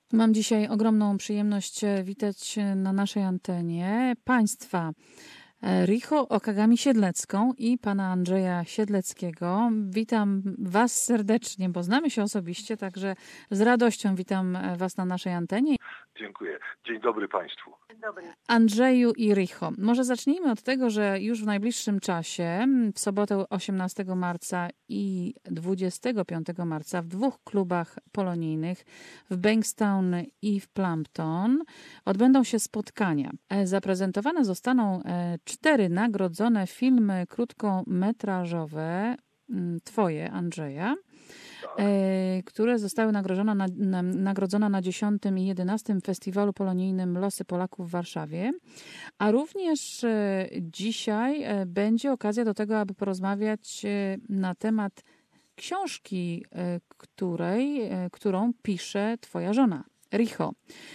Mam dzisiaj ogromną przyjemność witać na naszej antenie państwa Riho Okagami-Siedlecką i pana Andrzeja Siedleckiego. Witam was serdecznie, bo znamy się osobiście, także z radością witam was na naszej antenie. Dziękuję. Dzień dobry Państwu. Dzień dobry. Andrzeju i Riho. Może zacznijmy od tego, że już w najbliższym czasie, w sobotę 18 marca i 25 marca w dwóch klubach polonijnych, w Bankstown i w Plumpton, odbędą się spotkania. Zaprezentowane zostaną 4 nagrodzone filmy krótkometrażowe, twoje, Andrzeja, które zostały nagrodzone na 10. i 11. Festiwalu Polonijnym Losy Polaków w Warszawie. A również dzisiaj będzie okazja do tego, aby porozmawiać na temat książki, którą pisze twoja żona, Riho.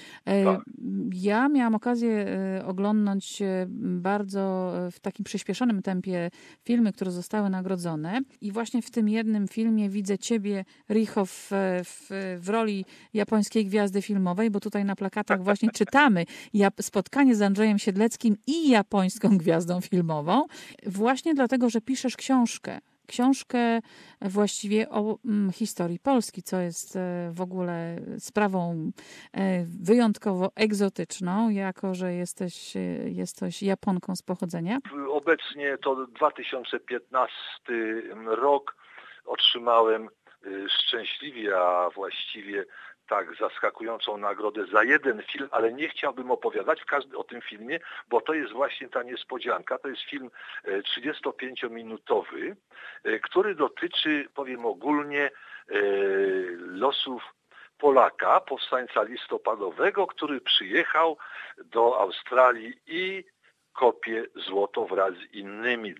Ja miałam okazję oglądnąć bardzo w takim przyspieszonym tempie filmy, które zostały nagrodzone i właśnie w tym jednym filmie widzę ciebie, Riho, w roli japońskiej gwiazdy filmowej, bo tutaj na plakatach właśnie czytamy spotkanie z Andrzejem Siedleckim i japońską gwiazdą filmową, właśnie dlatego, że piszesz książkę właściwie o historii Polski, co jest w ogóle sprawą wyjątkowo egzotyczną, jako że jesteś Japonką z pochodzenia. Obecnie to 2015 rok. Otrzymałem szczęśliwie, a właściwie tak zaskakującą nagrodę za jeden film, ale nie chciałbym opowiadać o tym filmie, bo to jest właśnie ta niespodzianka. To jest film 35-minutowy, który dotyczy, powiem ogólnie, losów Polaka, powstańca listopadowego, który przyjechał do Australii i kopie złoto wraz z innymi.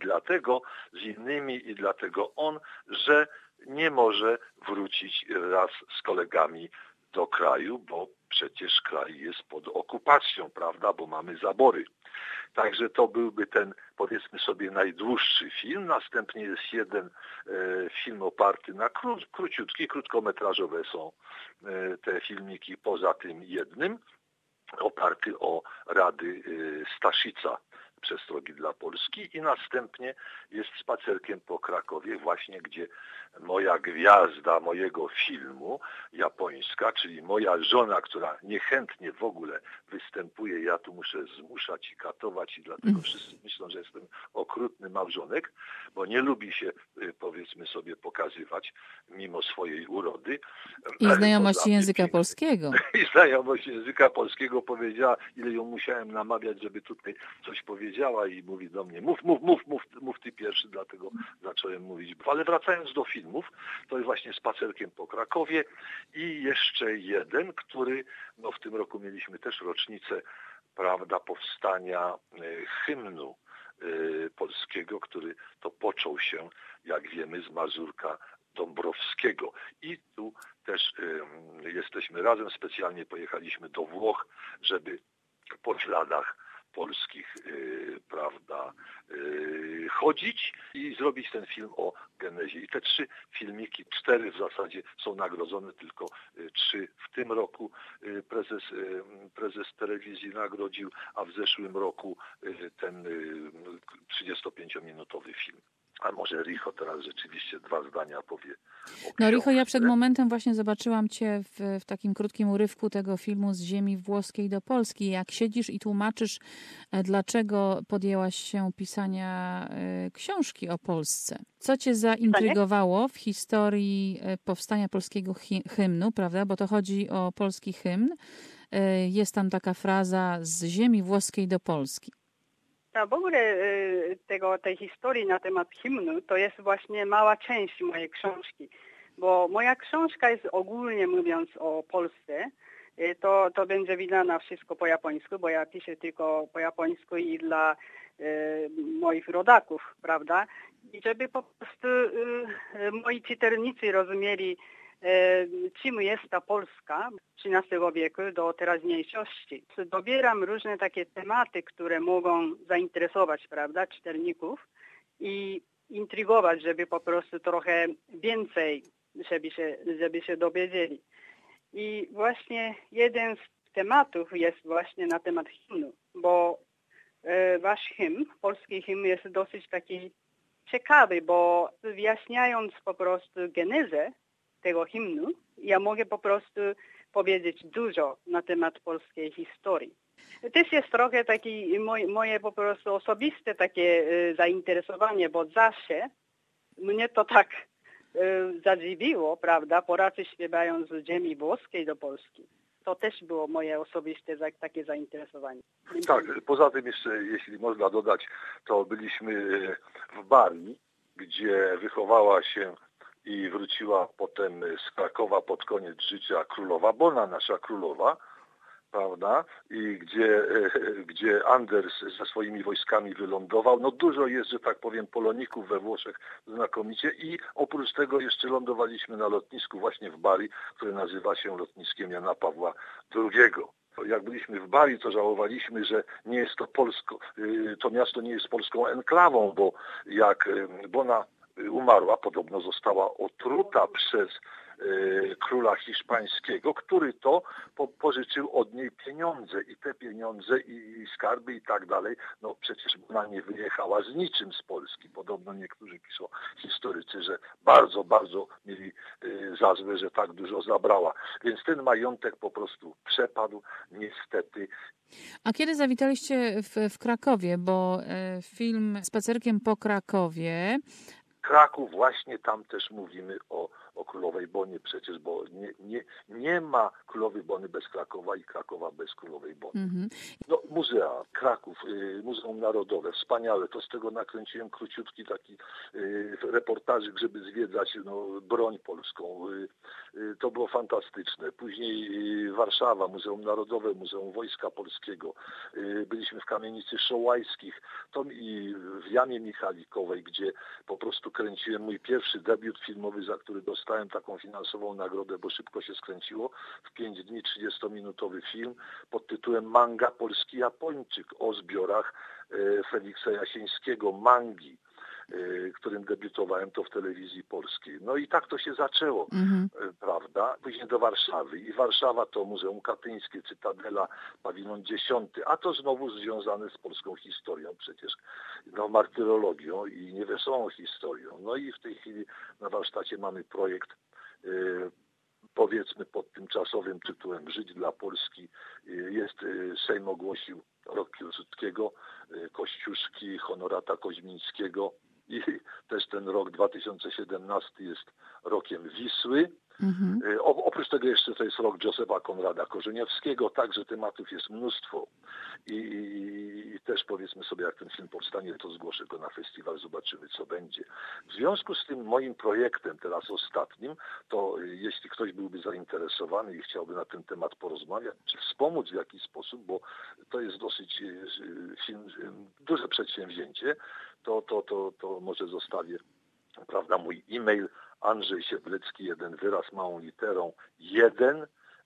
Dlatego on, że nie może wrócić wraz z kolegami do kraju, bo przecież kraj jest pod okupacją, prawda, bo mamy zabory. Także to byłby ten, powiedzmy sobie, najdłuższy film. Następnie jest jeden film oparty na króciutki, krótkometrażowe są te filmiki poza tym jednym, oparty o rady Staszica, Przestrogi dla Polski, i następnie jest Spacerkiem po Krakowie, właśnie gdzie moja gwiazda mojego filmu, japońska, czyli moja żona, która niechętnie w ogóle występuje, ja tu muszę zmuszać i katować, i dlatego wszyscy myślą, że jestem okrutny małżonek, bo nie lubi się, powiedzmy sobie, pokazywać mimo swojej urody. I znajomości języka polskiego. I znajomość języka polskiego powiedziała, ile ją musiałem namawiać, żeby tutaj coś powiedziała, i mówi do mnie, mów ty pierwszy, dlatego zacząłem mówić. Ale wracając do filmów, to jest właśnie Spacerkiem po Krakowie i jeszcze jeden, który, w tym roku mieliśmy też rocznicę, prawda, powstania hymnu polskiego, który to począł się, jak wiemy, z Mazurka Dąbrowskiego. I tu też jesteśmy razem, specjalnie pojechaliśmy do Włoch, żeby po śladach polskich, prawda, chodzić i zrobić ten film o genezie. I te 3 filmiki, 4 w zasadzie są nagrodzone, tylko 3 w tym roku prezes telewizji nagrodził, a w zeszłym roku ten 35-minutowy film. A może Riho teraz rzeczywiście 2 zdania powie o książce. Riho, ja przed momentem właśnie zobaczyłam cię w takim krótkim urywku tego filmu Z ziemi włoskiej do Polski. Jak siedzisz i tłumaczysz, dlaczego podjęłaś się pisania książki o Polsce. Co cię zaintrygowało w historii powstania polskiego hymnu, prawda? Bo to chodzi o polski hymn. Jest tam taka fraza Z ziemi włoskiej do Polski. W ogóle tej historii na temat hymnu to jest właśnie mała część mojej książki, bo moja książka jest ogólnie mówiąc o Polsce. To będzie wydane wszystko po japońsku, bo ja piszę tylko po japońsku i dla moich rodaków, prawda? I żeby po prostu moi czytelnicy rozumieli, czym jest ta Polska XIII wieku do teraźniejszości. Dobieram różne takie tematy, które mogą zainteresować, prawda, czytelników i intrygować, żeby po prostu trochę więcej, żeby się dowiedzieli. I właśnie jeden z tematów jest właśnie na temat hymnu, bo wasz hymn, polski hymn jest dosyć taki ciekawy, bo wyjaśniając po prostu genezę tego hymnu, ja mogę po prostu powiedzieć dużo na temat polskiej historii. Też jest trochę taki moje po prostu osobiste takie zainteresowanie, bo zawsze mnie to tak zadziwiło, prawda, Polacy śpiewają z ziemi włoskiej do Polski. To też było moje osobiste takie zainteresowanie. Tak, poza tym jeszcze, jeśli można dodać, to byliśmy w Bari, gdzie wychowała się i wróciła potem z Krakowa pod koniec życia królowa Bona, nasza królowa, prawda? I gdzie Anders ze swoimi wojskami wylądował. No dużo jest, że tak powiem, poloników we Włoszech znakomicie i oprócz tego jeszcze lądowaliśmy na lotnisku właśnie w Bari, które nazywa się lotniskiem Jana Pawła II. Jak byliśmy w Bari, to żałowaliśmy, że nie jest to to miasto nie jest polską enklawą, bo jak Bona umarła, podobno została otruta przez króla hiszpańskiego, który to pożyczył od niej pieniądze i te pieniądze i skarby i tak dalej, no przecież ona nie wyjechała z niczym z Polski. Podobno niektórzy piszą historycy, że bardzo, bardzo mieli za złe, że tak dużo zabrała. Więc ten majątek po prostu przepadł niestety. A kiedy zawitaliście w Krakowie, bo film Spacerkiem po Krakowie... Kraków, właśnie tam też mówimy o Królowej Bonie przecież, bo nie ma Królowej Bony bez Krakowa i Krakowa bez Królowej Bony. Mhm. No, muzea, Kraków, Muzeum Narodowe, wspaniałe, to z tego nakręciłem króciutki taki reportażyk, żeby zwiedzać broń polską. To było fantastyczne. Później Warszawa, Muzeum Narodowe, Muzeum Wojska Polskiego. Byliśmy w Kamienicy Szołajskich, i w Jamie Michalikowej, gdzie po prostu kręciłem mój pierwszy debiut filmowy, za który dostałem taką finansową nagrodę, bo szybko się skręciło. W 5 dni 30-minutowy film pod tytułem Manga Polski Japończyk o zbiorach Feliksa Jasińskiego, mangi, którym debiutowałem to w telewizji polskiej. No i tak to się zaczęło, prawda? Później do Warszawy. I Warszawa to Muzeum Katyńskie, Cytadela, Pawilon 10, a to znowu związane z polską historią przecież, martyrologią i niewesołą historią. No i w tej chwili na warsztacie mamy projekt powiedzmy pod tymczasowym tytułem Żyć dla Polski. Sejm ogłosił rok Piłsudskiego, Kościuszki, Honorata Koźmińskiego i też ten rok 2017 jest rokiem Wisły. Oprócz tego jeszcze to jest rok Józefa Konrada Korzeniowskiego, także tematów jest mnóstwo i też powiedzmy sobie, jak ten film powstanie, to zgłoszę go na festiwal, zobaczymy co będzie. W związku z tym moim projektem teraz ostatnim, to jeśli ktoś byłby zainteresowany i chciałby na ten temat porozmawiać, czy wspomóc w jakiś sposób, bo to jest dosyć duże przedsięwzięcie, to może zostawię, prawda, mój e-mail Andrzej Siedlecki, jeden wyraz, małą literą, 1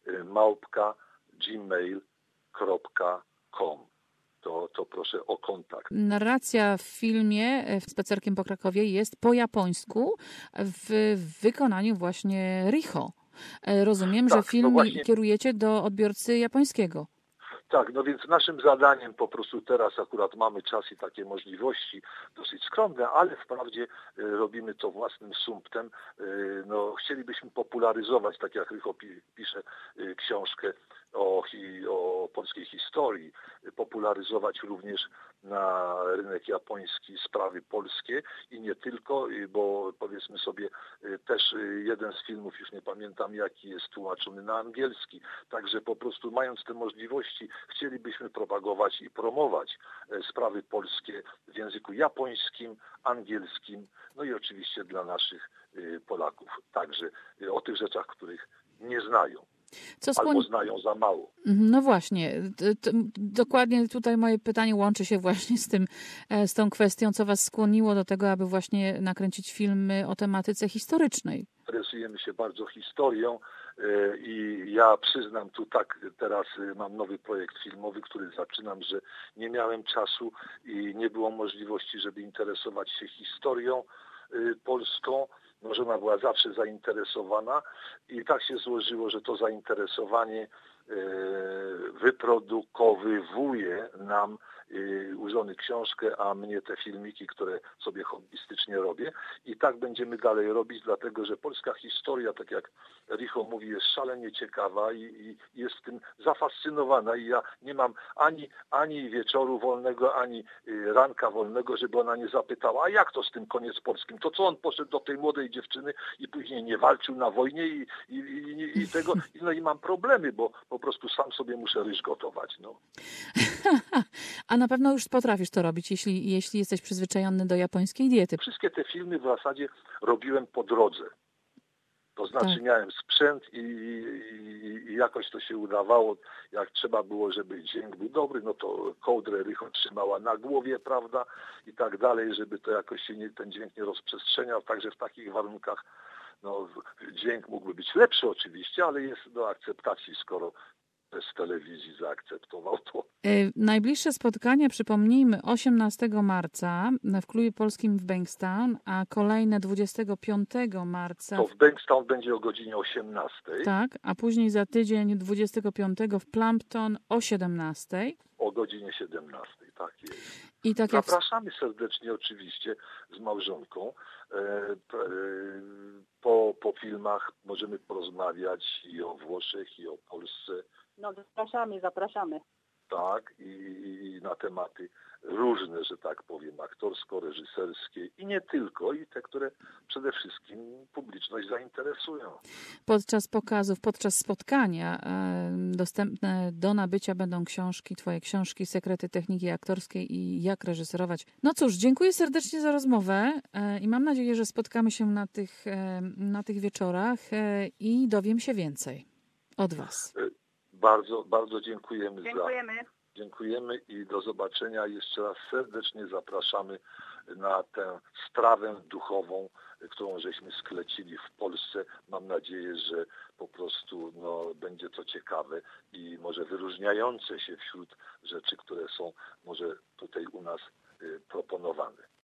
@gmail.com. To proszę o kontakt. Narracja w filmie Spacerkiem po Krakowie jest po japońsku w wykonaniu właśnie Riho. Rozumiem, Tak, że film właśnie kierujecie do odbiorcy japońskiego. Tak, no więc naszym zadaniem po prostu teraz akurat mamy czas i takie możliwości dosyć skromne, ale wprawdzie robimy to własnym sumptem. Chcielibyśmy popularyzować, tak jak Rycho pisze książkę o polskiej historii, popularyzować również na rynek japoński sprawy polskie i nie tylko, bo powiedzmy sobie też jeden z filmów, już nie pamiętam jaki, jest tłumaczony na angielski, także po prostu mając te możliwości chcielibyśmy propagować i promować sprawy polskie w języku japońskim, angielskim, no i oczywiście dla naszych Polaków, także o tych rzeczach, których nie znają. Albo znają za mało. No właśnie, dokładnie tutaj moje pytanie łączy się właśnie z tą kwestią, co was skłoniło do tego, aby właśnie nakręcić filmy o tematyce historycznej. Interesujemy się bardzo historią i ja przyznam tu tak, teraz mam nowy projekt filmowy, który zaczynam, że nie miałem czasu i nie było możliwości, żeby interesować się historią polską. no żona była zawsze zainteresowana i tak się złożyło, że to zainteresowanie wyprodukowywuje nam u żony książkę, a mnie te filmiki, które sobie hobbystycznie robię. I tak będziemy dalej robić, dlatego że polska historia, tak jak Richo mówi, jest szalenie ciekawa i jest tym zafascynowana. I ja nie mam ani wieczoru wolnego, ani ranka wolnego, żeby ona nie zapytała, a jak to z tym koniec polskim? To co on poszedł do tej młodej dziewczyny i później nie walczył na wojnie i tego, no i mam problemy, bo po prostu sam sobie muszę ryż gotować. No. A na pewno już potrafisz to robić, jeśli jesteś przyzwyczajony do japońskiej diety. Wszystkie te filmy w zasadzie robiłem po drodze. To znaczy miałem sprzęt i jakoś to się udawało. Jak trzeba było, żeby dźwięk był dobry, no to kołdrę Richo trzymała na głowie, prawda? I tak dalej, żeby to jakoś się ten dźwięk nie rozprzestrzeniał. Także w takich warunkach no, dźwięk mógłby być lepszy oczywiście, ale jest do akceptacji, skoro z telewizji zaakceptował to. Najbliższe spotkanie, przypomnijmy, 18 marca w Klubie Polskim w Bankstown, a kolejne 25 marca. To w Bankstown będzie o godzinie 18. Tak, a później za tydzień 25 w Plumpton o 17. O godzinie 17, tak jest. I tak Zapraszamy serdecznie oczywiście z małżonką. Po filmach możemy porozmawiać i o Włoszech, i o Polsce. No zapraszamy. Tak, i na tematy różne, że tak powiem, aktorsko-reżyserskie i nie tylko, i te, które przede wszystkim publiczność zainteresują. Podczas pokazów, podczas spotkania dostępne do nabycia będą książki, twoje książki, Sekrety techniki aktorskiej i jak reżyserować. No cóż, dziękuję serdecznie za rozmowę i mam nadzieję, że spotkamy się na tych wieczorach i dowiem się więcej od was. Bardzo, bardzo dziękujemy. Dziękujemy I do zobaczenia. Jeszcze raz serdecznie zapraszamy na tę strawę duchową, którą żeśmy sklecili w Polsce. Mam nadzieję, że po prostu będzie to ciekawe i może wyróżniające się wśród rzeczy, które są może tutaj u nas proponowane.